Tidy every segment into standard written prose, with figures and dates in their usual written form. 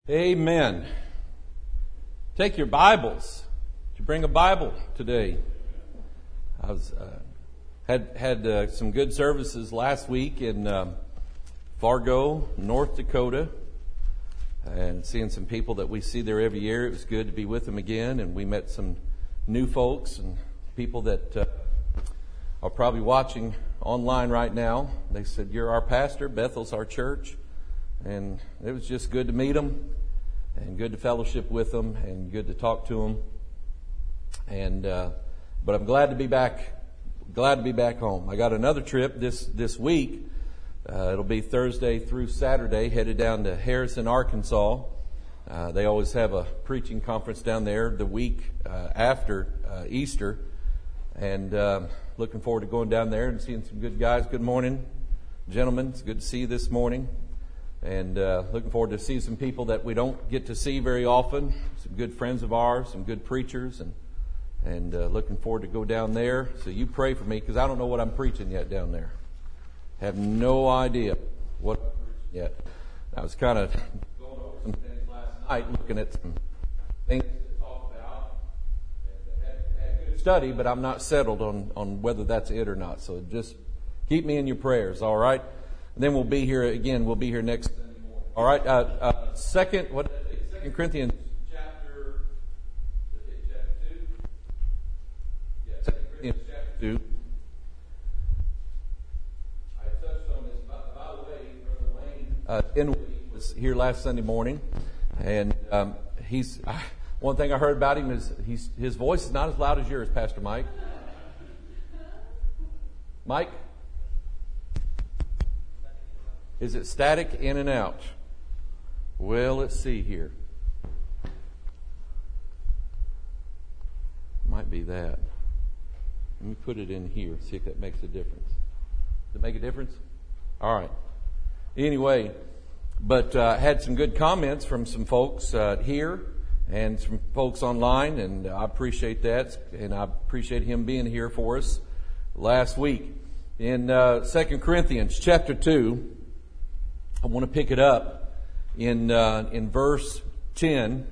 Amen. Take your Bibles. Did you bring a Bible today? I was had some good services last week in Fargo, North Dakota, and seeing some people that we see there every year. It was good to be with them again, and we met some new folks and people that are probably watching online right now. They said, "You're our pastor. Bethel's our church." And it was just good to meet them and good to fellowship with them and good to talk to them. And, but I'm glad to be back home. I got another trip this week. It'll be Thursday through Saturday, headed down to Harrison, Arkansas. They always have a preaching conference down there the week after Easter. And looking forward to going down there and seeing some good guys. Good morning, gentlemen. It's good to see you this morning. And looking forward to see some people that we don't get to see very often. Some good friends of ours, some good preachers, and looking forward to go down there. So you pray for me, because I don't know what I'm preaching yet down there. Have no idea what I'm preaching yet. I was kind of going over some things last night, looking at some things to talk about. And had a good study, but I'm not settled on whether that's it or not. So just keep me in your prayers, all right? And then we'll be here again. We'll be here next Sunday morning. All right. Second Corinthians chapter 2. Yeah, 2 Corinthians chapter 2. I touched on this. By the way, Brother Wayne Dinwiddie was here last Sunday morning, and one thing I heard about him is his voice is not as loud as yours, Pastor Mike. Mike? Is it static in and out? Well, let's see here. Might be that. Let me put it in here, see if that makes a difference. Does it make a difference? All right. Anyway, but had some good comments from some folks here and some folks online, and I appreciate that, and I appreciate him being here for us last week. In 2 Corinthians chapter 2, I want to pick it up in verse 10.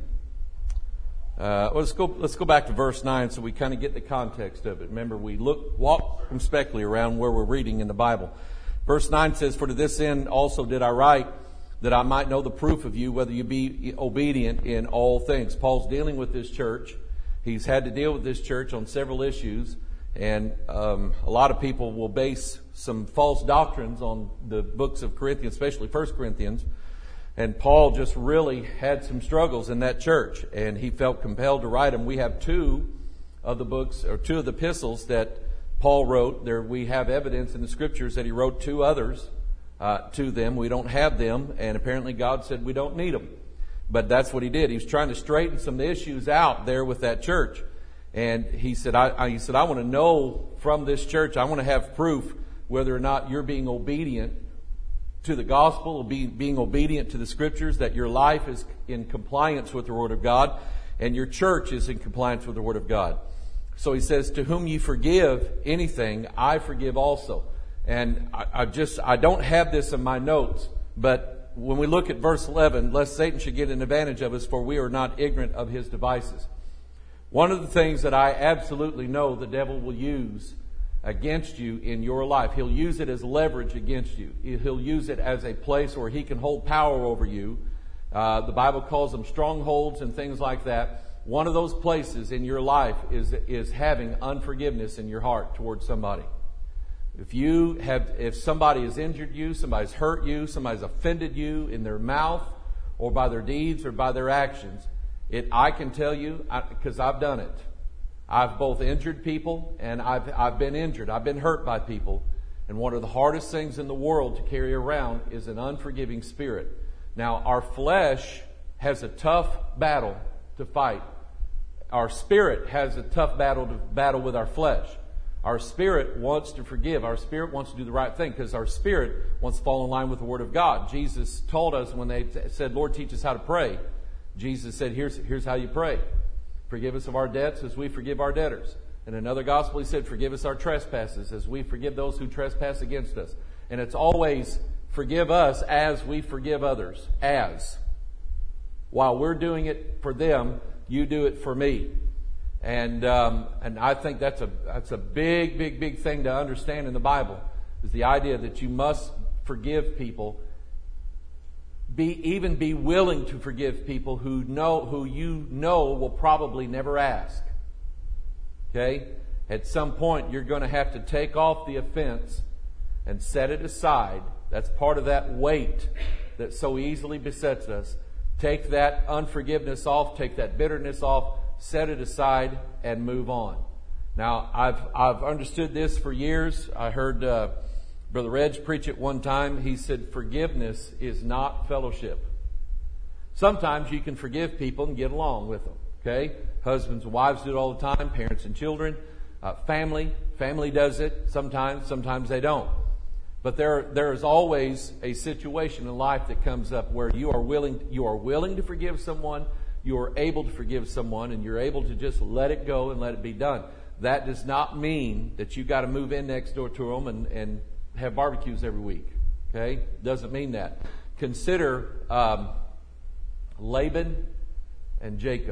Let's go back to verse 9 so we kind of get the context of it. Remember, we walk circumspectly around where we're reading in the Bible. Verse 9 says, "For to this end also did I write, that I might know the proof of you, whether you be obedient in all things." Paul's dealing with this church. He's had to deal with this church on several issues. And a lot of people will base some false doctrines on the books of Corinthians, especially 1 Corinthians. And Paul just really had some struggles in that church, and he felt compelled to write them. We have two of the epistles that Paul wrote. There we have evidence in the Scriptures that he wrote two others to them. We don't have them, and apparently God said we don't need them. But that's what he did. He was trying to straighten some issues out there with that church. And he said, I want to know from this church, I want to have proof whether or not you're being obedient to the gospel, or being obedient to the Scriptures, that your life is in compliance with the Word of God, and your church is in compliance with the Word of God. So he says, "To whom you forgive anything, I forgive also." And I don't have this in my notes, but when we look at verse 11, lest Satan should get an advantage of us, for we are not ignorant of his devices. One of the things that I absolutely know the devil will use against you in your life, he'll use it as leverage against you. He'll use it as a place where he can hold power over you. The Bible calls them strongholds and things like that. One of those places in your life is having unforgiveness in your heart towards somebody. If somebody has injured you, somebody's hurt you, somebody's offended you in their mouth or by their deeds or by their actions, I can tell you, because I've done it. I've both injured people and I've been injured. I've been hurt by people. And one of the hardest things in the world to carry around is an unforgiving spirit. Now, our flesh has a tough battle to fight. Our spirit has a tough battle to battle with our flesh. Our spirit wants to forgive. Our spirit wants to do the right thing, because our spirit wants to fall in line with the Word of God. Jesus told us when they said, "Lord, teach us how to pray." Jesus said, here's how you pray. "Forgive us of our debts as we forgive our debtors." In another gospel, he said, "Forgive us our trespasses as we forgive those who trespass against us." And it's always, forgive us as we forgive others. As. while we're doing it for them, you do it for me. And I think that's a big thing to understand in the Bible, is the idea that you must forgive people. Be willing to forgive people who you know will probably never ask. Okay? At some point, you're going to have to take off the offense and set it aside. That's part of that weight that so easily besets us. Take that unforgiveness off, take that bitterness off, set it aside, and move on. Now, I've understood this for years. I heard Brother Reg preach it one time. He said, forgiveness is not fellowship. Sometimes you can forgive people and get along with them. Okay? Husbands and wives do it all the time. Parents and children. Family does it sometimes they don't. But there is always a situation in life that comes up where you are willing to forgive someone, you are able to forgive someone, and you're able to just let it go and let it be done. That does not mean that you got to move in next door to them and have barbecues every week. Okay? Doesn't mean that. Consider Laban and Jacob.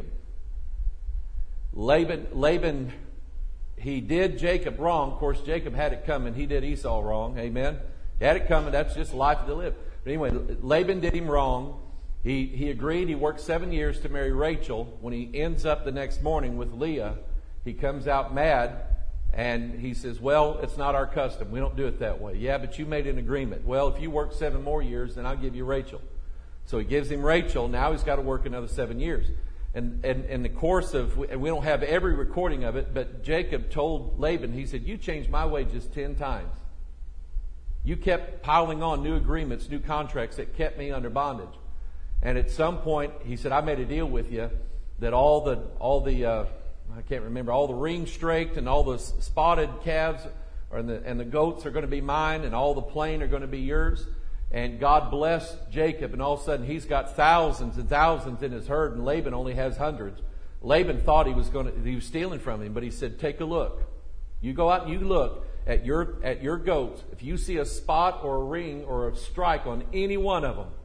Laban, he did Jacob wrong. Of course, Jacob had it coming. He did Esau wrong. Amen? He had it coming. That's just life to live. But anyway, Laban did him wrong. He agreed. He worked 7 years to marry Rachel. When he ends up the next morning with Leah, he comes out mad, and he says, well, it's not our custom. We don't do it that way. Yeah, but you made an agreement. Well, if you work 7 more years, then I'll give you Rachel. So he gives him Rachel. Now he's got to work another 7 years. And in the course of, and we don't have every recording of it, but Jacob told Laban, he said, you changed my wages 10 times. You kept piling on new agreements, new contracts that kept me under bondage. And at some point, he said, I made a deal with you that all the I can't remember, all the ring straked and all the spotted calves and the goats are going to be mine, and all the plain are going to be yours. And God blessed Jacob, and all of a sudden he's got thousands and thousands in his herd, and Laban only has hundreds. Laban thought he was stealing from him, but he said, take a look. You go out and you look at your goats. If you see a spot or a ring or a strike on any one of them,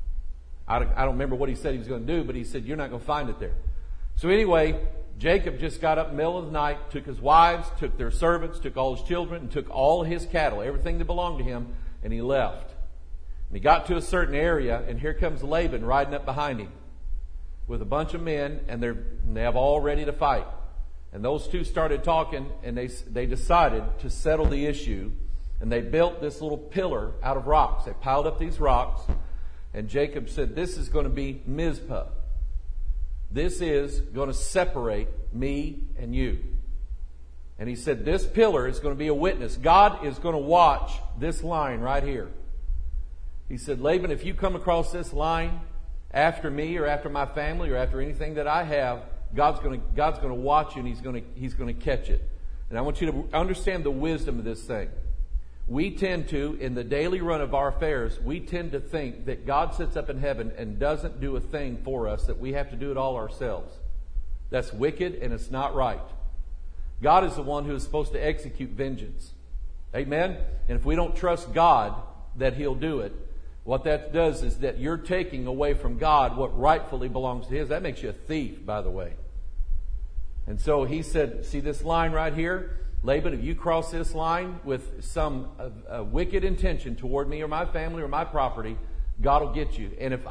I don't remember what he said he was going to do, but he said, you're not going to find it there. So anyway, Jacob just got up in the middle of the night, took his wives, took their servants, took all his children, and took all his cattle, everything that belonged to him, and he left. And he got to a certain area, and here comes Laban riding up behind him with a bunch of men, and they have all ready to fight. And those two started talking, and they decided to settle the issue, and they built this little pillar out of rocks. They piled up these rocks, and Jacob said, this is going to be Mizpah. This is going to separate me and you. And he said, this pillar is going to be a witness. God is going to watch this line right here. He said, Laban, if you come across this line after me or after my family or after anything that I have, God's going to watch you, and He's going to catch it. And I want you to understand the wisdom of this thing. We tend to, in the daily run of our affairs, we tend to think that God sits up in heaven and doesn't do a thing for us, that we have to do it all ourselves. That's wicked, and it's not right. God is the one who is supposed to execute vengeance. Amen? And if we don't trust God that He'll do it, what that does is that you're taking away from God what rightfully belongs to His. That makes you a thief, by the way. And so he said, see this line right here? Laban, if you cross this line with some wicked intention toward me or my family or my property, God will get you. And if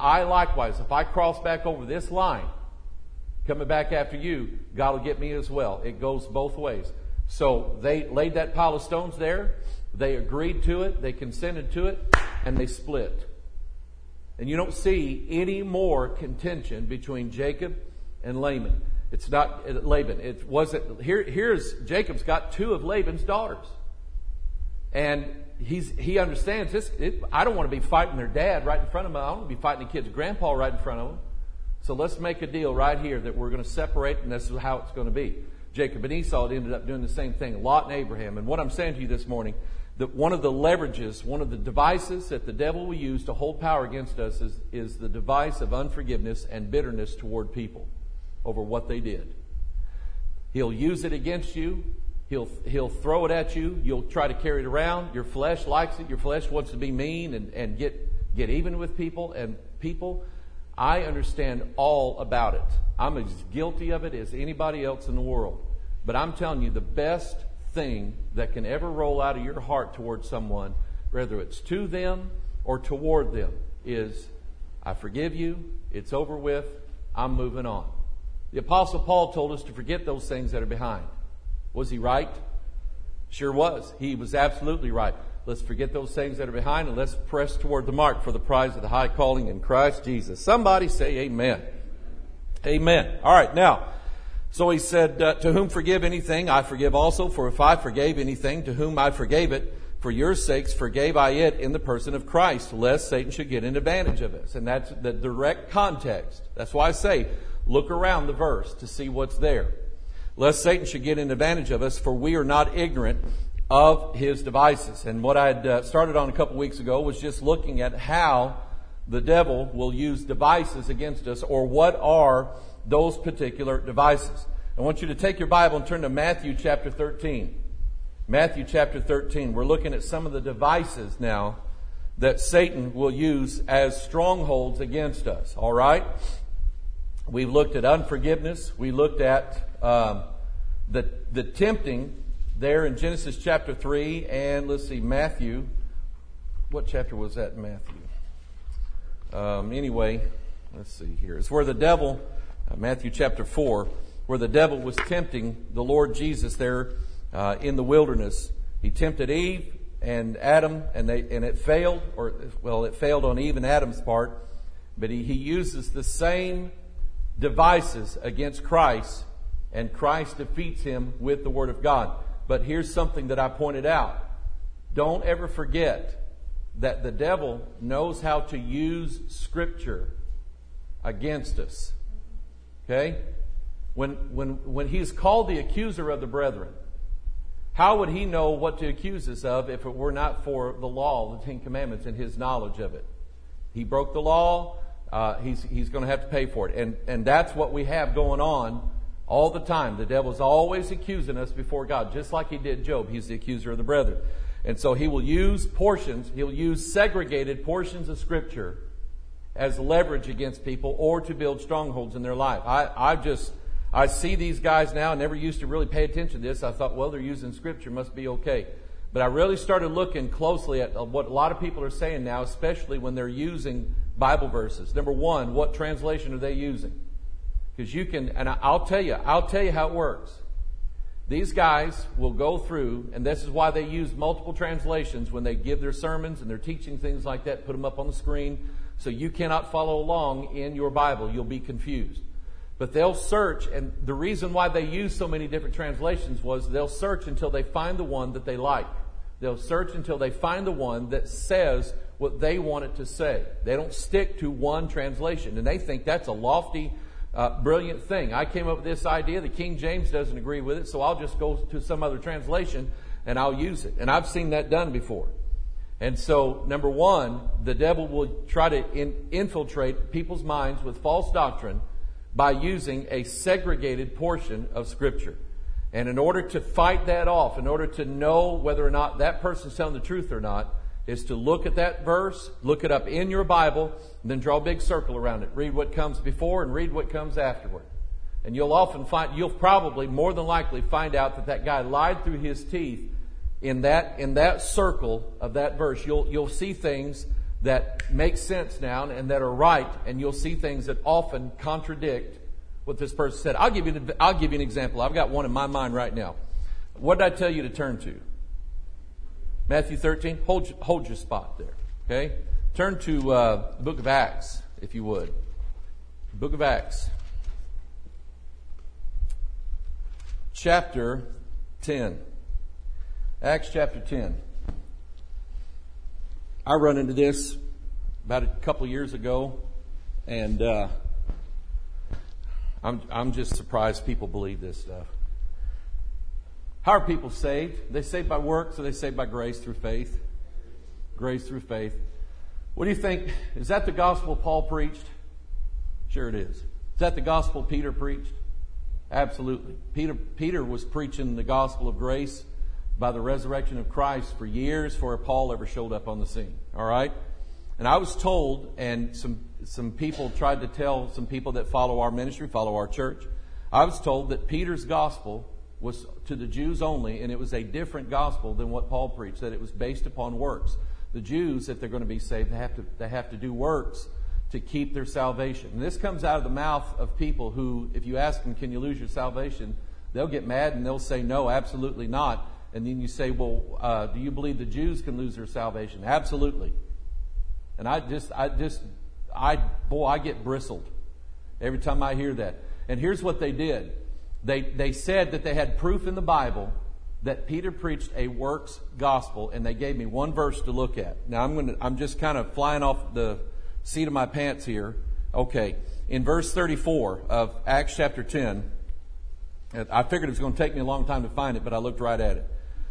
I cross back over this line, coming back after you, God will get me as well. It goes both ways. So they laid that pile of stones there. They agreed to it. They consented to it. And they split. And you don't see any more contention between Jacob and Laban. It's not Laban. It wasn't. Here's Jacob's got 2 of Laban's daughters, and he understands this. I don't want to be fighting their dad right in front of them. I don't want to be fighting the kid's grandpa right in front of them. So let's make a deal right here that we're going to separate, and this is how it's going to be. Jacob and Esau ended up doing the same thing. Lot and Abraham. And what I'm saying to you this morning, that one of the leverages, one of the devices that the devil will use to hold power against us is the device of unforgiveness and bitterness toward people over what they did. He'll use it against you. He'll throw it at you. You'll try to carry it around. Your flesh likes it. Your flesh wants to be mean and get even with people. And people, I understand all about it. I'm as guilty of it as anybody else in the world. But I'm telling you, the best thing that can ever roll out of your heart towards someone, whether it's to them or toward them, is, I forgive you, it's over with, I'm moving on. The Apostle Paul told us to forget those things that are behind. Was he right? Sure was. He was absolutely right. Let's forget those things that are behind and let's press toward the mark for the prize of the high calling in Christ Jesus. Somebody say amen. Amen. All right, now, so he said, to whom forgive anything, I forgive also. For if I forgave anything, to whom I forgave it, for your sakes forgave I it in the person of Christ, lest Satan should get an advantage of us. And that's the direct context. That's why I say, look around the verse to see what's there. Lest Satan should get an advantage of us, for we are not ignorant of his devices. And what I had started on a couple weeks ago was just looking at how the devil will use devices against us, or what are those particular devices. I want you to take your Bible and turn to Matthew chapter 13. Matthew chapter 13. We're looking at some of the devices now that Satan will use as strongholds against us. All right? We've looked at unforgiveness. We looked at the tempting there in Genesis chapter 3. And let's see, Matthew. What chapter was that in Matthew? Anyway, let's see here. It's where the devil, Matthew chapter 4, where the devil was tempting the Lord Jesus there in the wilderness. He tempted Eve and Adam, and it failed, it failed on Eve and Adam's part, but he uses the same devices against Christ, and Christ defeats him with the Word of God. But here's something that I pointed out. Don't ever forget that the devil knows how to use Scripture against us. Okay? When he's called the accuser of the brethren, how would he know what to accuse us of if it were not for the law, the Ten Commandments, and his knowledge of it? He broke the law. He's going to have to pay for it. And that's what we have going on all the time. The devil's always accusing us before God, just like he did Job. He's the accuser of the brethren. And so he will use he'll use segregated portions of Scripture as leverage against people or to build strongholds in their life. I see these guys now. I never used to really pay attention to this. I thought, well, they're using Scripture, must be okay. But I really started looking closely at what a lot of people are saying now, especially when they're using Bible verses. Number one, what translation are they using? Because you can, and I'll tell you how it works. These guys will go through, and this is why they use multiple translations when they give their sermons and they're teaching things like that, put them up on the screen so you cannot follow along in your Bible. You'll be confused. But they'll search, and the reason why they use so many different translations was they'll search until they find the one that they like. They'll search until they find the one that says what they want it to say. They don't stick to one translation, and they think that's a lofty, brilliant thing. I came up with this idea. The King James doesn't agree with it, so I'll just go to some other translation and I'll use it. And I've seen that done before. And so, number one, the devil will try to infiltrate people's minds with false doctrine by using a segregated portion of Scripture. And in order to fight that off, in order to know whether or not that person's telling the truth or not, is to look at that verse, look it up in your Bible, and then draw a big circle around it. Read what comes before and read what comes afterward. And you'll probably, more than likely, find out that guy lied through his teeth in that circle of that verse. You'll see things that make sense now and that are right, and you'll see things that often contradict what this person said. I'll give you an example. I've got one in my mind right now. What did I tell you to turn to? Matthew 13. Hold your spot there. Okay? Turn to the book of Acts, if you would. Book of Acts. Chapter 10. Acts chapter 10. I run into this about a couple years ago, and I'm just surprised people believe this stuff. How are people saved? They saved by works, or they saved by grace through faith? Grace through faith. What do you think? Is that the gospel Paul preached? Sure it is. Is that the gospel Peter preached? Absolutely. Peter was preaching the gospel of grace by the resurrection of Christ for years before Paul ever showed up on the scene. All right? And I was told, and some people tried to tell some people that follow our ministry, follow our church, I was told that Peter's gospel was to the Jews only, and it was a different gospel than what Paul preached, that it was based upon works. The Jews, if they're going to be saved, they have to do works to keep their salvation. And this comes out of the mouth of people who, if you ask them, can you lose your salvation? They'll get mad and they'll say, no, absolutely not. And then you say, well, do you believe the Jews can lose their salvation? Absolutely. And I get bristled every time I hear that. And here's what they did. They said that they had proof in the Bible that Peter preached a works gospel, and they gave me one verse to look at. Now I'm just kind of flying off the seat of my pants here. Okay, in verse 34 of Acts chapter 10, I figured it was going to take me a long time to find it, but I looked right at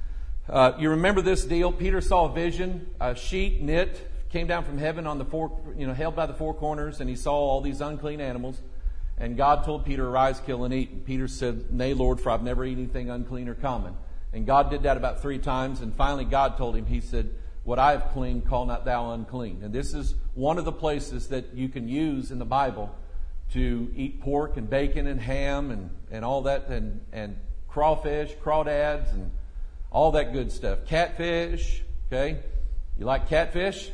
it. You remember this deal? Peter saw a vision, a sheet knit, came down from heaven on the held by the four corners, and he saw all these unclean animals. And God told Peter, arise, kill, and eat. And Peter said, nay, Lord, for I've never eaten anything unclean or common. And God did that about 3 times. And finally God told him, he said, what I have clean, call not thou unclean. And this is one of the places that you can use in the Bible to eat pork and bacon and ham and all that, and crawfish, crawdads, and all that good stuff. Catfish, okay? You like catfish?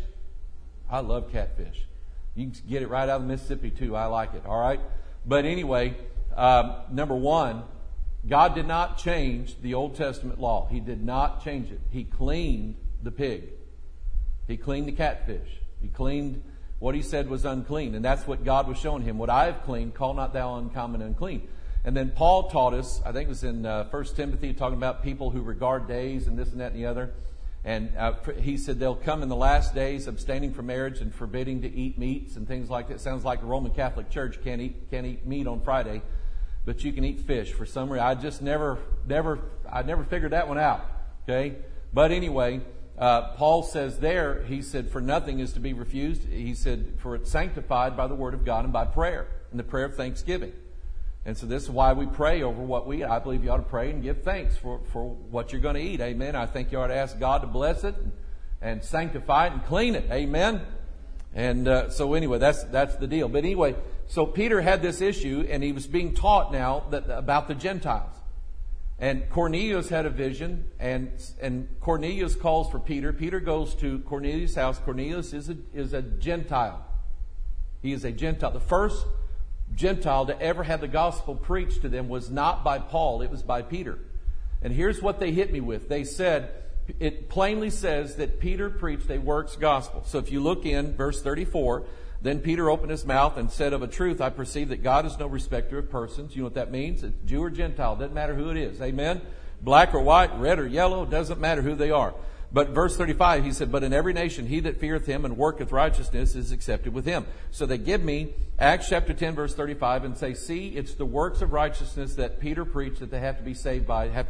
I love catfish. You can get it right out of Mississippi too. I like it, all right? But anyway, number one, God did not change the Old Testament law. He did not change it. He cleaned the pig. He cleaned the catfish. He cleaned what he said was unclean. And that's what God was showing him. What I have cleaned, call not thou uncommon unclean. And then Paul taught us, I think it was in 1 Timothy, talking about people who regard days and this and that and the other. And he said they'll come in the last days abstaining from marriage and forbidding to eat meats and things like that. Sounds like the Roman Catholic Church can't eat meat on Friday, but you can eat fish for some reason. I just never figured that one out. Okay, but anyway, Paul says there, he said, for nothing is to be refused. He said, for it's sanctified by the word of God and by prayer, and the prayer of thanksgiving. And so this is why we pray over what we eat. I believe you ought to pray and give thanks for what you're going to eat. Amen. I think you ought to ask God to bless it and sanctify it and clean it. Amen. And so anyway, that's the deal. But anyway, so Peter had this issue, and he was being taught now about the Gentiles. And Cornelius had a vision, and Cornelius calls for Peter. Peter goes to Cornelius' house. Cornelius is a Gentile. He is a Gentile. The first Gentile to ever have the gospel preached to them was not by Paul, it was by Peter. And here's what they hit me with. They said, it plainly says that Peter preached a works gospel. So if you look in verse 34, then Peter opened his mouth and said, of a truth, I perceive that God is no respecter of persons. You know what that means? It's Jew or Gentile, doesn't matter who it is. Amen? Black or white, red or yellow, doesn't matter who they are. But verse 35, he said, but in every nation he that feareth him and worketh righteousness is accepted with him. So they give me Acts chapter 10, verse 35, and say, see, it's the works of righteousness that Peter preached that they have to be saved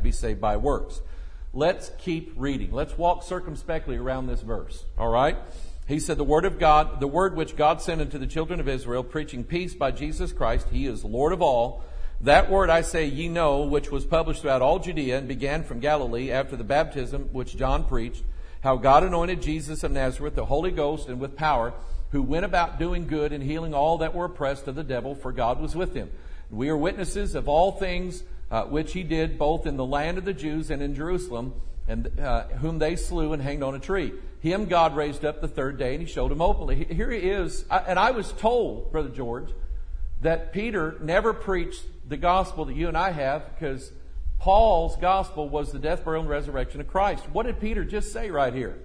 by works. Let's keep reading. Let's walk circumspectly around this verse. All right? He said, the word of God, the word which God sent unto the children of Israel, preaching peace by Jesus Christ, he is Lord of all. That word I say ye know, which was published throughout all Judea and began from Galilee after the baptism which John preached, how God anointed Jesus of Nazareth, the Holy Ghost and with power, who went about doing good and healing all that were oppressed of the devil, for God was with him. We are witnesses of all things which he did, both in the land of the Jews and in Jerusalem, and whom they slew and hanged on a tree. Him God raised up the third day, and he showed him openly. Here he is. And I was told, Brother George, that Peter never preached the gospel that you and I have, because Paul's gospel was the death, burial, and resurrection of Christ. What did Peter just say right here?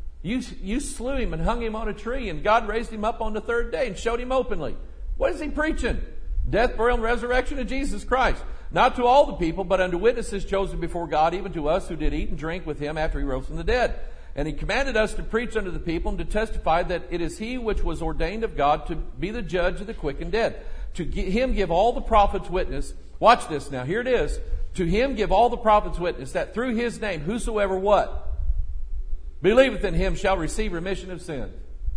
You slew him and hung him on a tree, and God raised him up on the third day and showed him openly. What is he preaching? Death, burial, and resurrection of Jesus Christ. Not to all the people, but unto witnesses chosen before God, even to us who did eat and drink with him after he rose from the dead. And he commanded us to preach unto the people and to testify that it is he which was ordained of God to be the judge of the quick and dead. To him give all the prophets witness. Watch this now. Here it is. To him give all the prophets witness that through his name whosoever what? Believeth in him shall receive remission of sins.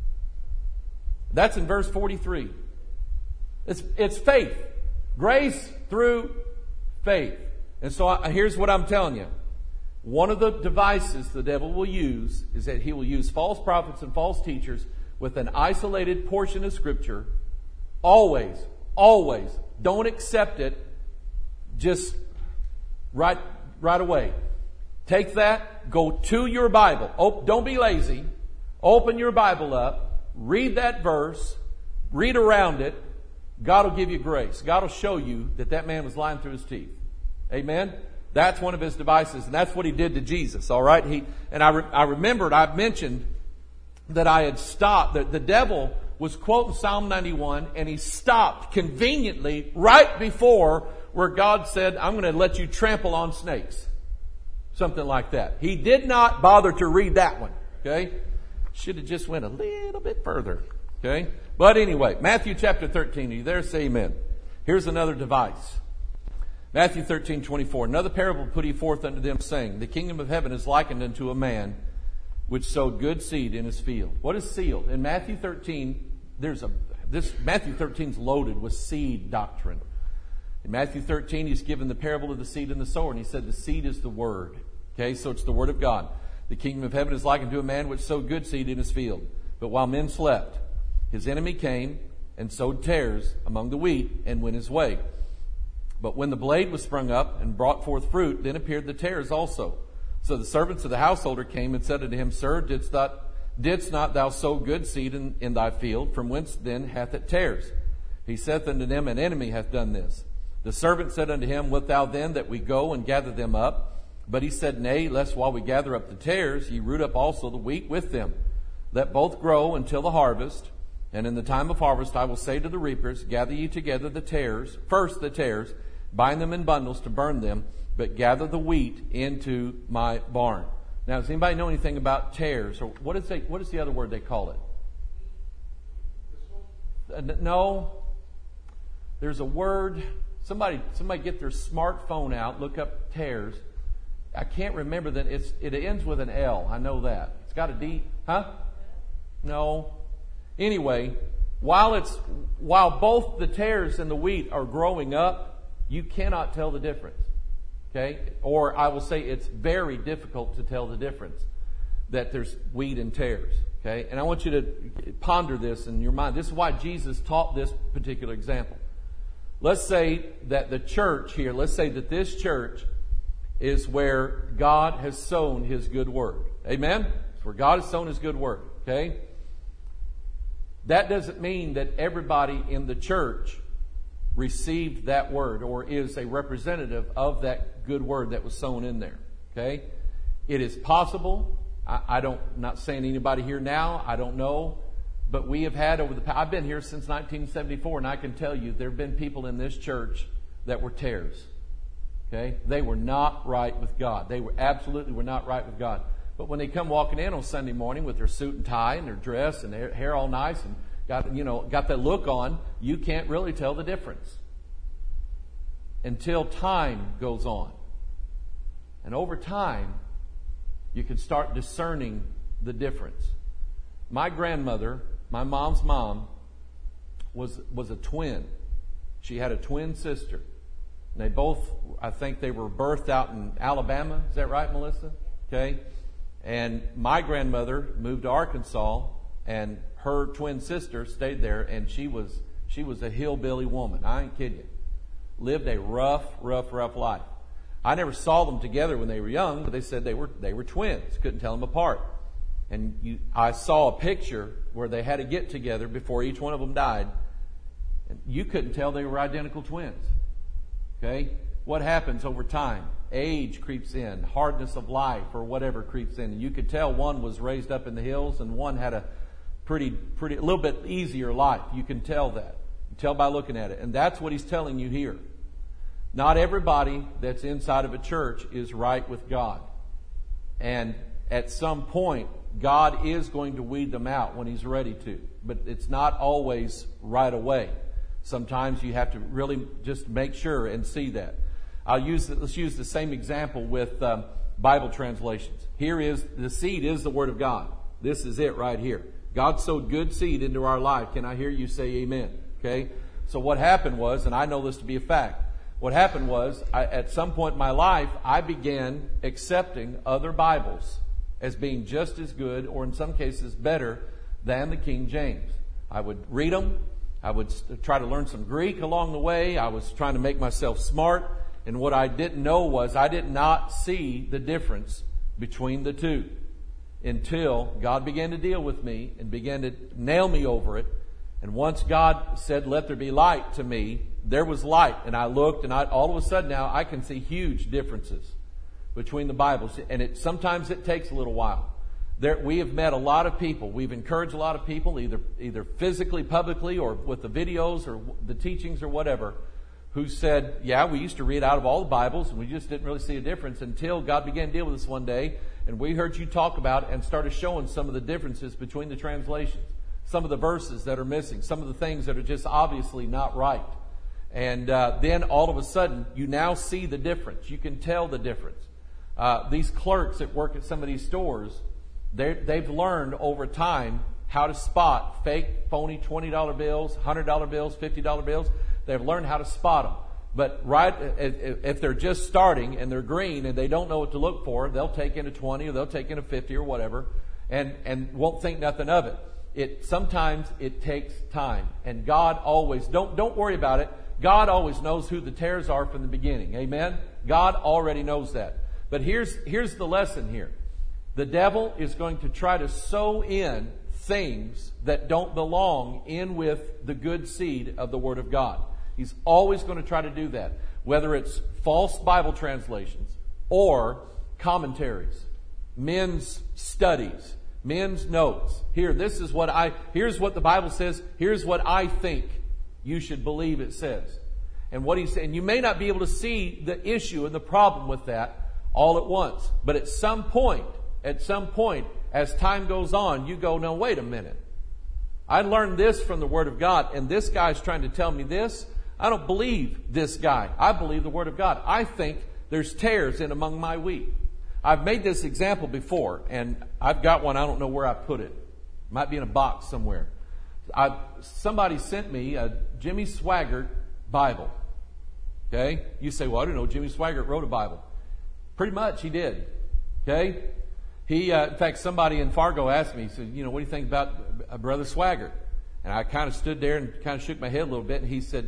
That's in verse 43. It's faith. Grace through faith. And so here's what I'm telling you. One of the devices the devil will use is that he will use false prophets and false teachers with an isolated portion of Scripture, always, always, don't accept it just right away. Take that, go to your Bible. Don't be lazy. Open your Bible up, read that verse, read around it. God will give you grace. God will show you that man was lying through his teeth. Amen? That's one of his devices, and that's what he did to Jesus, all right? I remembered, I mentioned that I had stopped, that the devil was quoting Psalm 91, and he stopped conveniently right before where God said, I'm going to let you trample on snakes. Something like that. He did not bother to read that one, okay? Should have just went a little bit further, okay? But anyway, Matthew chapter 13, are you there? Say amen. Here's another device. Matthew 13:24. Another parable put he forth unto them, saying, the kingdom of heaven is likened unto a man which sowed good seed in his field. What is seed? In Matthew 13, Matthew 13 is loaded with seed doctrine. In Matthew 13, he's given the parable of the seed and the sower, and he said the seed is the word. Okay, so it's the word of God. The kingdom of heaven is likened to a man which sowed good seed in his field. But while men slept, his enemy came and sowed tares among the wheat and went his way. But when the blade was sprung up and brought forth fruit, then appeared the tares also. So the servants of the householder came and said unto him, Sir, didst not thou sow good seed in thy field? From whence then hath it tares? He saith unto them, An enemy hath done this. The servant said unto him, Wilt thou then that we go and gather them up? But he said, Nay, lest while we gather up the tares, ye root up also the wheat with them. Let both grow until the harvest. And in the time of harvest I will say to the reapers, Gather ye together the tares, bind them in bundles to burn them, but gather the wheat into my barn. Now, does anybody know anything about tares? Or what is the other word they call it? No. There's a word. Somebody get their smartphone out, look up tares. I can't remember that. It ends with an L. I know that. It's got a D. Huh? No. Anyway, while both the tares and the wheat are growing up, you cannot tell the difference. Okay? Or I will say it's very difficult to tell the difference that there's wheat and tares. Okay? And I want you to ponder this in your mind. This is why Jesus taught this particular example. Let's say that the church here, let's say that this church is where God has sown His good word. Amen? It's where God has sown His good word. Okay? That doesn't mean that everybody in the church received that word or is a representative of that good word that was sown in there. Okay? It is possible. I'm not saying anybody here now. I don't know. But we have had I've been here since 1974, and I can tell you there have been people in this church that were tares. Okay? They were not right with God. They were not right with God. But when they come walking in on Sunday morning with their suit and tie and their dress and their hair all nice and got that look on, you can't really tell the difference until time goes on. And over time, you can start discerning the difference. My grandmother, my mom's mom, was a twin. She had a twin sister. And they both, I think they were birthed out in Alabama. Is that right, Melissa? Okay. And my grandmother moved to Arkansas, and her twin sister stayed there, and she was a hillbilly woman. I ain't kidding you. Lived a rough life. I never saw them together when they were young, but they said they were twins. Couldn't tell them apart. And I saw a picture where they had to get together before each one of them died. And you couldn't tell they were identical twins. Okay? What happens over time? Age creeps in, hardness of life or whatever creeps in. And you could tell one was raised up in the hills and one had a a little bit easier life. You can tell that. You tell by looking at it. And that's what he's telling you here. Not everybody that's inside of a church is right with God. And at some point, God is going to weed them out when He's ready to. But it's not always right away. Sometimes you have to really just make sure and see that. Let's use the same example with Bible translations. Here is, the seed is the Word of God. This is it right here. God sowed good seed into our life. Can I hear you say amen? Okay? So what happened was, and I know this to be a fact, what happened was, at some point in my life, I began accepting other Bibles as being just as good, or in some cases better, than the King James. I would read them. I would try to learn some Greek along the way. I was trying to make myself smart. And what I didn't know was I did not see the difference between the two until God began to deal with me and began to nail me over it. And once God said, let there be light to me, there was light. And I looked, and all of a sudden now I can see huge differences between the Bibles. And sometimes it takes a little while. We have met a lot of people. We've encouraged a lot of people, either physically, publicly, or with the videos or the teachings or whatever, who said, yeah, we used to read out of all the Bibles, and we just didn't really see a difference until God began to deal with us one day, and we heard you talk about and started showing some of the differences between the translations, some of the verses that are missing, some of the things that are just obviously not right. And then all of a sudden, you now see the difference. You can tell the difference. These clerks that work at some of these stores, they've learned over time how to spot fake, phony $20 bills, $100 bills, $50 bills. They've learned how to spot them. But if they're just starting and they're green and they don't know what to look for, they'll take in a 20 or they'll take in a 50 or whatever and won't think nothing of it. Sometimes it takes time. And God always, don't worry about it. God always knows who the tares are from the beginning. Amen? God already knows that. But here's the lesson here. The devil is going to try to sow in things that don't belong in with the good seed of the Word of God. He's always going to try to do that, whether it's false Bible translations or commentaries, men's studies, men's notes. Here's what the Bible says. Here's what I think you should believe it says. And what he's saying, you may not be able to see the issue and the problem with that all at once, but at some point, as time goes on, you go, no, wait a minute. I learned this from the Word of God, and this guy's trying to tell me this. I don't believe this guy. I believe the Word of God. I think there's tares in among my wheat. I've made this example before, and I've got one. I don't know where I put it. It might be in a box somewhere. Somebody sent me a Jimmy Swaggart Bible. Okay? You say, well, I didn't know Jimmy Swaggart wrote a Bible. Pretty much he did. Okay? In fact, somebody in Fargo asked me, he said, what do you think about Brother Swaggart? And I kind of stood there and kind of shook my head a little bit. And he said,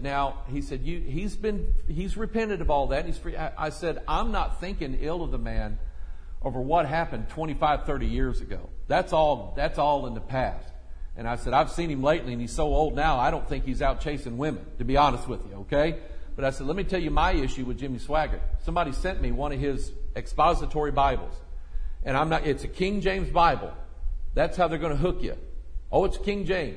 he's repented of all that. And he's free. I said, I'm not thinking ill of the man over what happened 25, 30 years ago. That's all in the past. And I said, I've seen him lately and he's so old now, I don't think he's out chasing women, to be honest with you, okay? But I said, let me tell you my issue with Jimmy Swaggart. Somebody sent me one of his expository Bibles. And it's a King James Bible. That's how they're going to hook you. Oh, it's King James.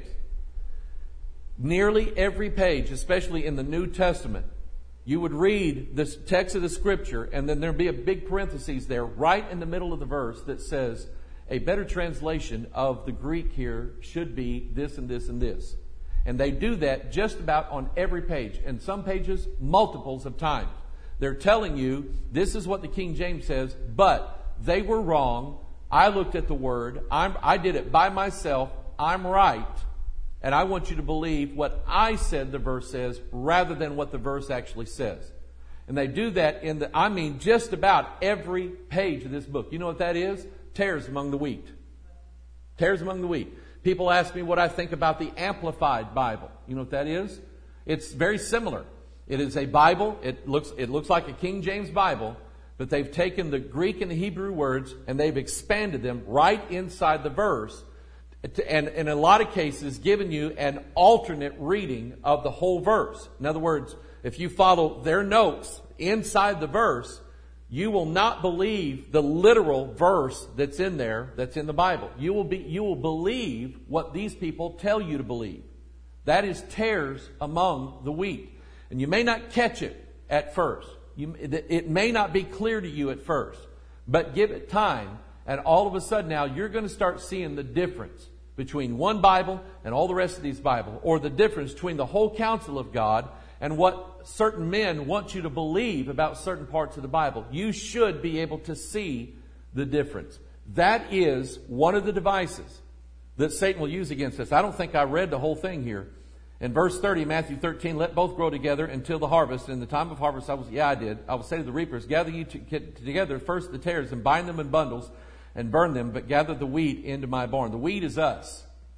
Nearly every page, especially in the New Testament, you would read this text of the Scripture, and then there'd be a big parenthesis there right in the middle of the verse that says, a better translation of the Greek here should be this and this and this. And they do that just about on every page. And some pages, multiples of times. They're telling you, this is what the King James says, but they were wrong. I looked at the Word. I did it by myself. I'm right. And I want you to believe what I said the verse says rather than what the verse actually says. And they do that just about every page of this book. You know what that is? Tares among the wheat. Tares among the wheat. People ask me what I think about the Amplified Bible. You know what that is? It's very similar. It is a Bible. It looks like a King James Bible, but they've taken the Greek and the Hebrew words and they've expanded them right inside the verse, and in a lot of cases given you an alternate reading of the whole verse. In other words, if you follow their notes inside the verse, you will not believe the literal verse that's in there, that's in the Bible. You will believe what these people tell you to believe. That is tares among the wheat. And you may not catch it at first. It may not be clear to you at first. But give it time, and all of a sudden now you're going to start seeing the difference between one Bible and all the rest of these Bibles, or the difference between the whole counsel of God and what certain men want you to believe about certain parts of the Bible. You should be able to see the difference. That is one of the devices that Satan will use against us. I don't think I read the whole thing here. In verse 30, Matthew 13, let both grow together until the harvest. In the time of harvest, I did. I will say to the reapers, gather you together first the tares and bind them in bundles and burn them, but gather the wheat into my barn. The wheat is us.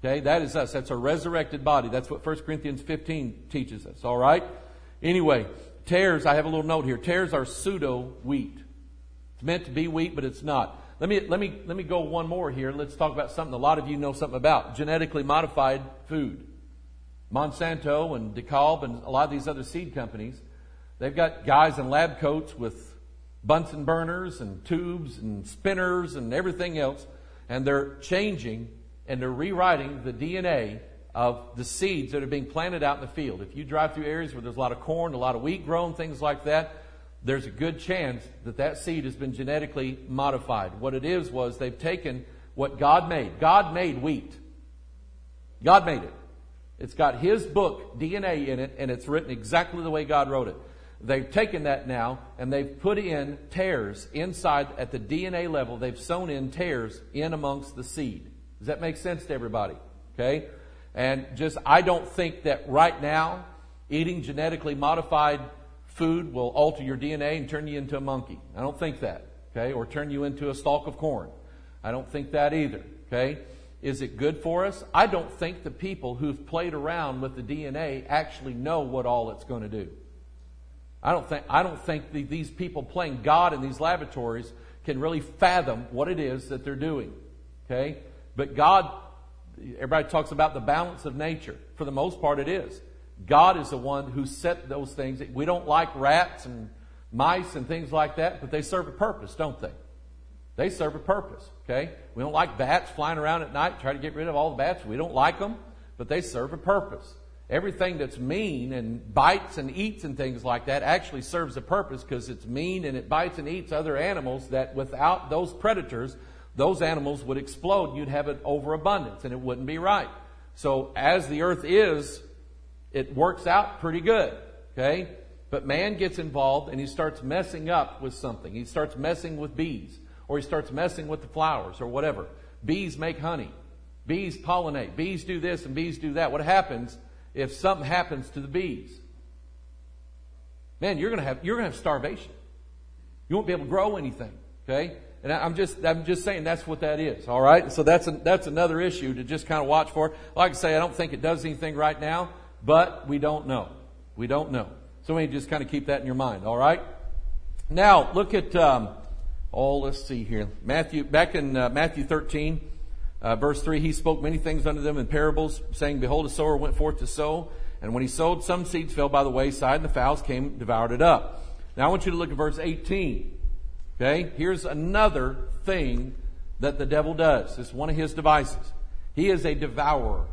Okay, that is us. That's a resurrected body. That's what 1 Corinthians 15 teaches us. All right? Anyway, tares, I have a little note here. Tares are pseudo wheat. It's meant to be wheat, but it's not. Let me go one more here. Let's talk about something a lot of you know something about. Genetically modified food. Monsanto and DeKalb and a lot of these other seed companies, they've got guys in lab coats with Bunsen burners and tubes and spinners and everything else, and they're changing and they're rewriting the DNA of the seeds that are being planted out in the field. If you drive through areas where there's a lot of corn, a lot of wheat grown, things like that, there's a good chance that that seed has been genetically modified. What it is was they've taken what God made. God made wheat. God made it. It's got His book, DNA, in it, and it's written exactly the way God wrote it. They've taken that now, and they've put in tares inside at the DNA level. They've sown in tares in amongst the seed. Does that make sense to everybody? Okay? And I don't think that right now, eating genetically modified food will alter your DNA and turn you into a monkey. I don't think that. Okay? Or turn you into a stalk of corn. I don't think that either. Okay? Is it good for us? I don't think the people who've played around with the DNA actually know what all it's going to do. I don't think these people playing God in these laboratories can really fathom what it is that they're doing. Okay? But God, everybody talks about the balance of nature. For the most part, it is. God is the one who set those things. We don't like rats and mice and things like that, but they serve a purpose, don't they? They serve a purpose. Okay? We don't like bats flying around at night, try to get rid of all the bats. We don't like them, but they serve a purpose. Everything that's mean and bites and eats and things like that actually serves a purpose because it's mean and it bites and eats other animals that without those predators, those animals would explode. You'd have an overabundance and it wouldn't be right. So as the earth is, it works out pretty good. Okay? But man gets involved and he starts messing up with something. He starts messing with bees, or he starts messing with the flowers or whatever. Bees make honey. Bees pollinate. Bees do this and bees do that. What happens if something happens to the bees? Man, you're going to have starvation. You won't be able to grow anything. Okay? And I'm just saying that's what that is. All right? So that's another issue to just kind of watch for. Like I say, I don't think it does anything right now, but we don't know. We don't know. So we just kind of keep that in your mind. All right? Now, look at, let's see here. Back in Matthew 13, verse 3, He spoke many things unto them in parables, saying, Behold, a sower went forth to sow. And when he sowed, some seeds fell by the wayside, and the fowls came and devoured it up. Now I want you to look at verse 18. Okay? Here's another thing that the devil does. It's one of his devices. He is a devourer.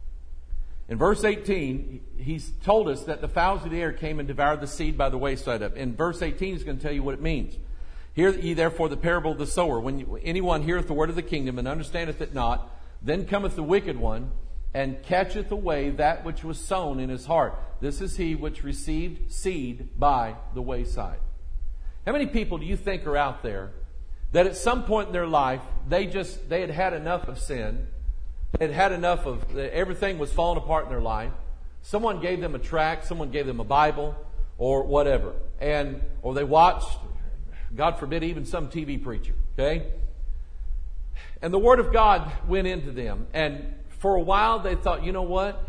In verse 18, he's told us that the fowls of the air came and devoured the seed by the wayside up. In verse 18, he's going to tell you what it means. Hear ye therefore the parable of the sower. When anyone heareth the word of the kingdom and understandeth it not, then cometh the wicked one and catcheth away that which was sown in his heart. This is he which received seed by the wayside. How many people do you think are out there that at some point in their life they had had enough of sin, they had had enough of everything was falling apart in their life? Someone gave them a tract, someone gave them a Bible, or whatever, or they watched, God forbid, even some TV preacher, okay? And the Word of God went into them. And for a while they thought, you know what?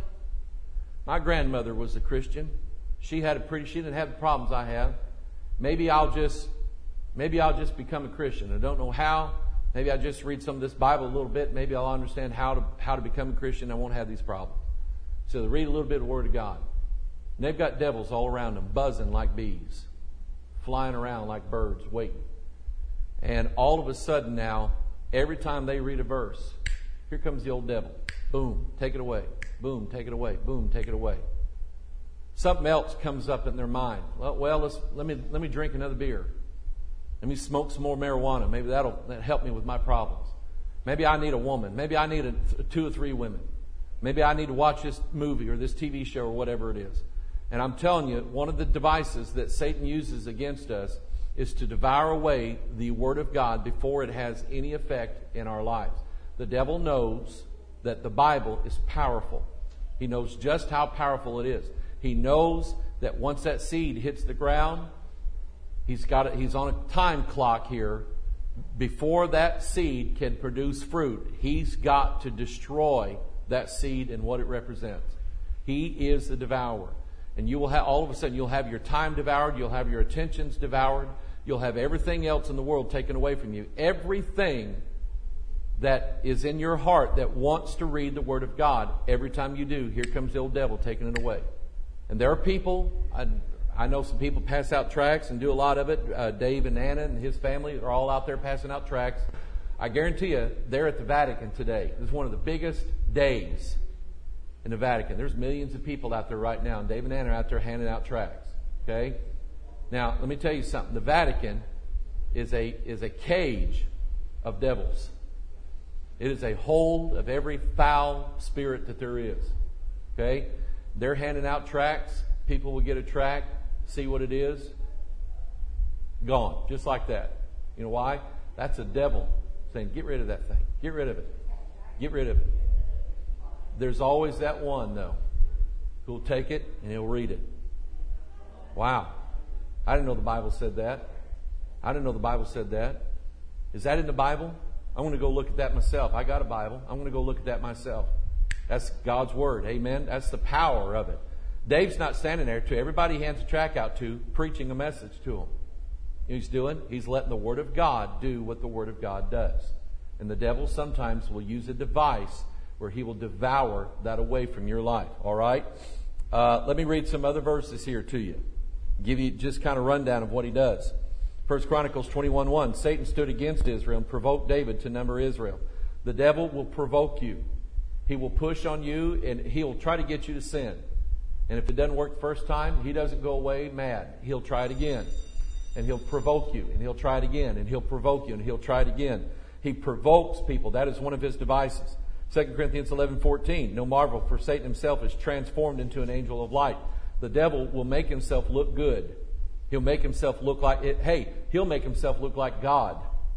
My grandmother was a Christian. She didn't have the problems I have. Maybe I'll just become a Christian. I don't know how. Maybe I just read some of this Bible a little bit. Maybe I'll understand how to become a Christian. I won't have these problems. So they read a little bit of the Word of God. And they've got devils all around them, buzzing like bees, flying around like birds, waiting. And all of a sudden now, every time they read a verse, here comes the old devil. Boom, take it away. Boom, take it away. Boom, take it away. Something else comes up in their mind. Well, let me drink another beer. Let me smoke some more marijuana. Maybe that'll help me with my problems. Maybe I need a woman. Maybe I need 2 or 3 women. Maybe I need to watch this movie or this TV show or whatever it is. And I'm telling you, one of the devices that Satan uses against us is to devour away the Word of God before it has any effect in our lives. The devil knows that the Bible is powerful. He knows just how powerful it is. He knows that once that seed hits the ground, he's on a time clock here. Before that seed can produce fruit, he's got to destroy that seed and what it represents. He is the devourer. And you will have, all of a sudden, you'll have your time devoured. You'll have your attentions devoured. You'll have everything else in the world taken away from you. Everything that is in your heart that wants to read the Word of God, every time you do, here comes the old devil taking it away. And there are people, I know some people pass out tracts and do a lot of it. Dave and Anna and his family are all out there passing out tracts. I guarantee you, they're at the Vatican today. This is one of the biggest days in the Vatican. There's millions of people out there right now, and Dave and Anna are out there handing out tracts. Okay? Now, let me tell you something. The Vatican is a cage of devils. It is a hold of every foul spirit that there is. Okay? They're handing out tracts. People will get a tract, see what it is. Gone. Just like that. You know why? That's a devil saying, get rid of that thing. Get rid of it. Get rid of it. There's always that one, though, who'll take it and he'll read it. Wow. I didn't know the Bible said that. I didn't know the Bible said that. Is that in the Bible? I'm going to go look at that myself. I got a Bible. I'm going to go look at that myself. That's God's Word. Amen? That's the power of it. Dave's not standing there to everybody he hands a tract out to, preaching a message to them. You know what he's doing? He's letting the Word of God do what the Word of God does. And the devil sometimes will use a device where he will devour that away from your life. All right? Let me read some other verses here to you. Give you just kind of rundown of what he does. 1 Chronicles 21:1. Satan stood against Israel and provoked David to number Israel. The devil will provoke you. He will push on you and he'll try to get you to sin. And if it doesn't work the first time, he doesn't go away mad. He'll try it again. And he'll provoke you. And he'll try it again. And he'll provoke you. And he'll try it again. He provokes people. That is one of his devices. 2 Corinthians 11:14. No marvel, for Satan himself is transformed into an angel of light. The devil will make himself look good. He'll make himself look like it. Hey, he'll make himself look like God.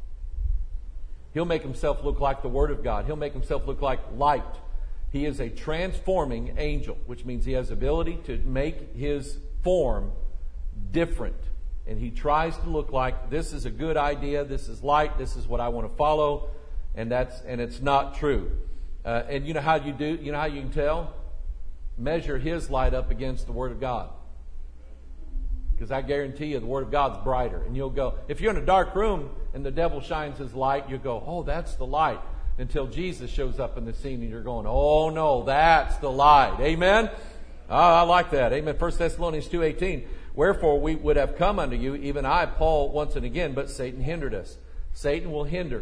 He'll make himself look like the Word of God. He'll make himself look like light. He is a transforming angel, which means he has the ability to make his form different. And he tries to look like, this is a good idea, this is light, this is what I want to follow, and it's not true. And you know how you can tell? Measure his light up against the Word of God. Because I guarantee you the Word of God's brighter. And you'll go, if you're in a dark room and the devil shines his light, you'll go, oh, that's the light. Until Jesus shows up in the scene and you're going, oh no, that's the light. Amen? Oh, I like that. Amen. 1 Thessalonians 2:18. Wherefore we would have come unto you, even I, Paul, once and again, but Satan hindered us. Satan will hinder.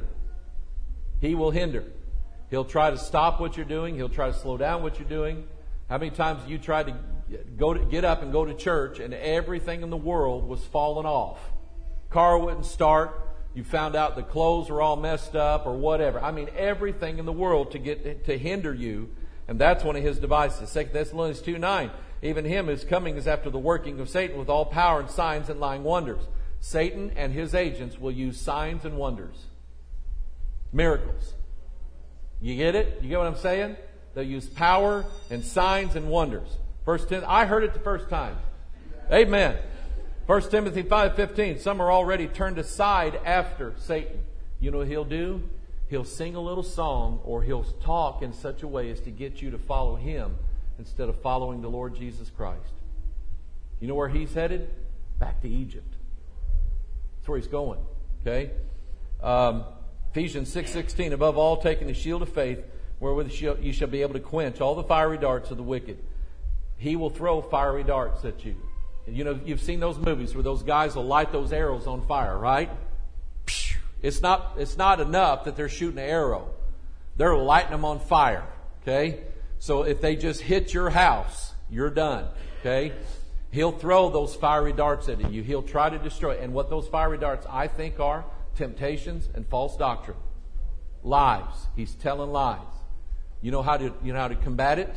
He will hinder. He'll try to stop what you're doing. He'll try to slow down what you're doing. How many times have you tried to get up and go to church and everything in the world was falling off? Car wouldn't start. You found out the clothes were all messed up or whatever. I mean, everything in the world to hinder you. And that's one of his devices. 2 Thessalonians 2:9. Even him whose coming is after the working of Satan with all power and signs and lying wonders. Satan and his agents will use signs and wonders. Miracles. You get it? You get what I'm saying? They'll use power and signs and wonders. I heard it the first time. Amen. 1 Timothy 5:15. Some are already turned aside after Satan. You know what he'll do? He'll sing a little song or he'll talk in such a way as to get you to follow him instead of following the Lord Jesus Christ. You know where he's headed? Back to Egypt. That's where he's going. Okay? Ephesians 6:16. Above all, taking the shield of faith, wherewith you shall be able to quench all the fiery darts of the wicked. He will throw fiery darts at you. You know, you've seen those movies where those guys will light those arrows on fire, right? It's not enough that they're shooting an arrow. They're lighting them on fire. Okay? So if they just hit your house, you're done. Okay? He'll throw those fiery darts at you. He'll try to destroy. And what those fiery darts, I think, are temptations and false doctrine. Lies. He's telling lies. You know how to combat it?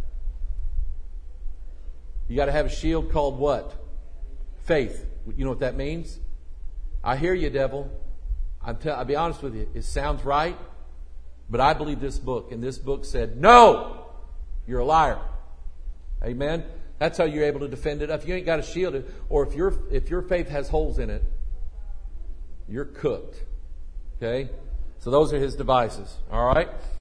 You got to have a shield called what? Faith. You know what that means? I hear you, devil. I'll be honest with you. It sounds right, but I believe this book. And this book said, no, you're a liar. Amen. That's how you're able to defend it. If you ain't got a shield, or if your faith has holes in it, you're cooked. Okay? So those are his devices. All right?